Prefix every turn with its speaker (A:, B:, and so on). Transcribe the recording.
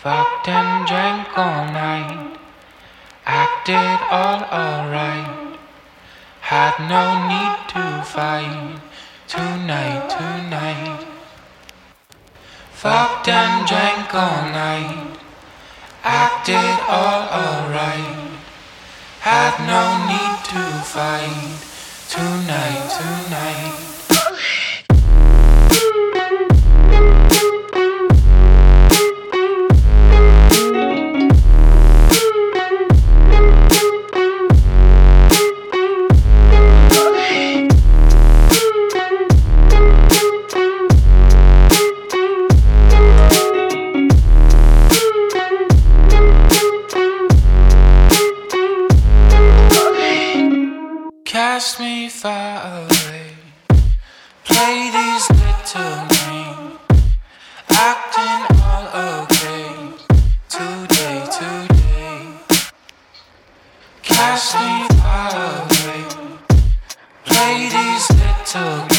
A: Fucked and drank all night, acted all alright. Had no need to fight tonight. Fucked and drank all night, acted all alright. Had no need to fight tonight. Cast me far away, play these little games, acting all okay, today. Cast me far away, play these little games.